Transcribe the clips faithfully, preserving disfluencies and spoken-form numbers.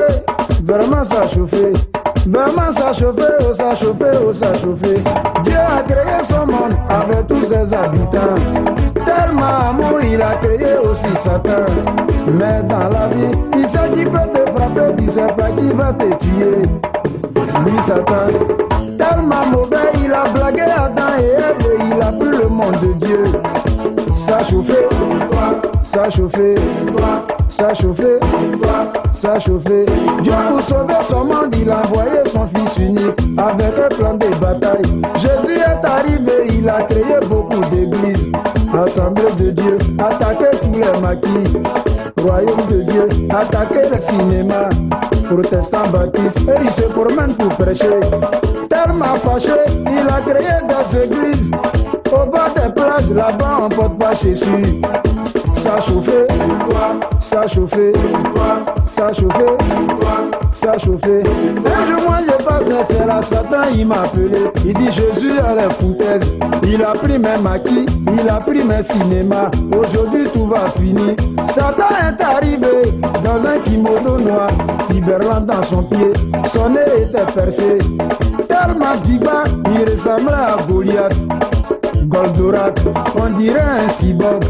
chauffé, vraiment ça a chauffé. Vraiment ça a chauffé, oh ça a chauffé, oh ça a chauffé. Dieu a créé son monde avec tous ses habitants. Tellement amour, il a créé aussi Satan. Mais dans la vie, il sait qu'il peut te frapper, il sait pas qu'il va te tuer. Lui Satan, tellement mauvais, il a blagué Adam et Ève et il a pris le monde de Dieu. Ça a chauffé, ça a chauffé, ça a chauffé, ça a chauffé. Dieu pour sauver son monde, il a envoyé son fils unique avec un plan de bataille. Jésus est arrivé, il a créé beaucoup d'églises. Assemblée de Dieu, attaquer tous les maquis. Royaume de Dieu, attaquer le cinéma. Protestants baptistes, et il se promène pour prêcher. Tellement fâché, il a créé des églises. Au bord des plages, là-bas on porte pas Jésus. Ça a chauffé, ça a chauffé, ça a chauffé, ça a chauffé. Un jour moi je passe, c'est là Satan, il m'a appelé. Il dit Jésus a les foutaises. Il a pris mes maquis, il a pris mes cinémas. Aujourd'hui tout va finir. Satan est arrivé dans un kimono noir, Tiberland dans son pied, son nez était percé. Tellement diba, il ressemblait à Goliath. Goldorak, on dirait un cyborg.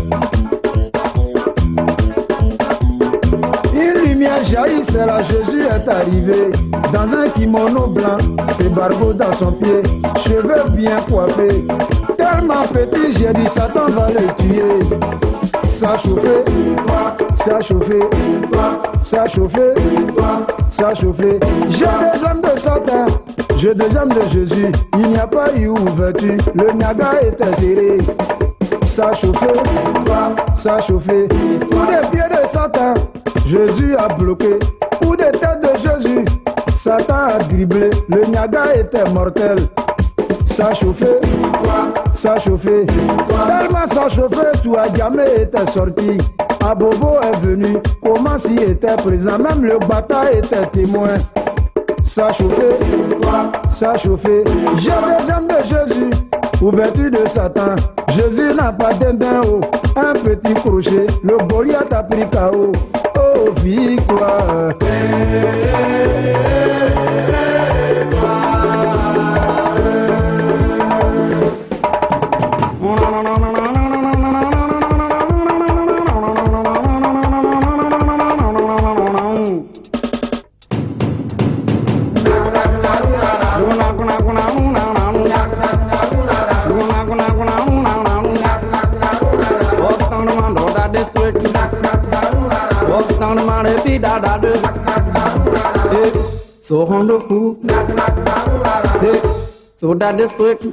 Une lumière jaillit, c'est là Jésus est arrivé. Dans un kimono blanc, ses barbeaux dans son pied, cheveux bien coiffés. Tellement petit, j'ai dit Satan va le tuer. Ça a chauffé, ça a chauffé, ça a chauffé, ça a chauffé. J'ai des jambes de Satan, j'ai des jambes de Jésus. Il n'y a pas eu ouverture, le Niagara était serré. Ça a chauffé, ça a chauffé. Coup de pied de Satan, Jésus a bloqué. Coup de tête de Jésus, Satan a dribblé. Le Niagara était mortel. Ça a chauffé, ça a chauffé. Tellement ça a chauffé, tout a jamais été sorti. Abobo est venu, comment s'il était présent, même le bataille était témoin. Ça a chauffé, ça a chauffé. J'ai des jambes de Jésus, ouverture de Satan. Jésus n'a pas d'un haut, un petit crochet. Le Goliath a pris K O. Oh, victoire. So on the coup, so that is quick.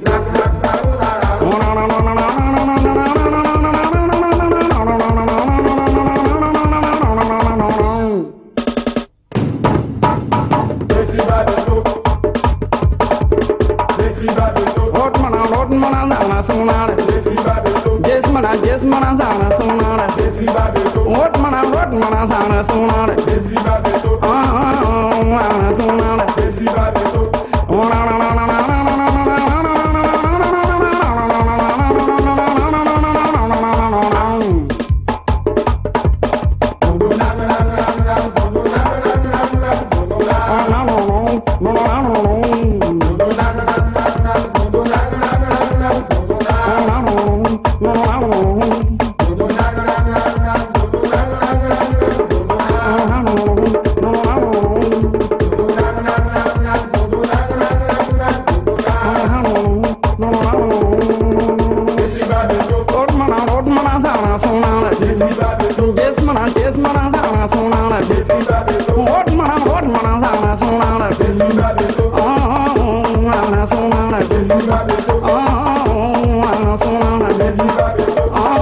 Yes, man, yes, man, sana sonara. What man, what man, sana sonara. Ah, mana sonara.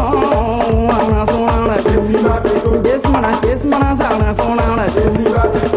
Yes, man, yes, man,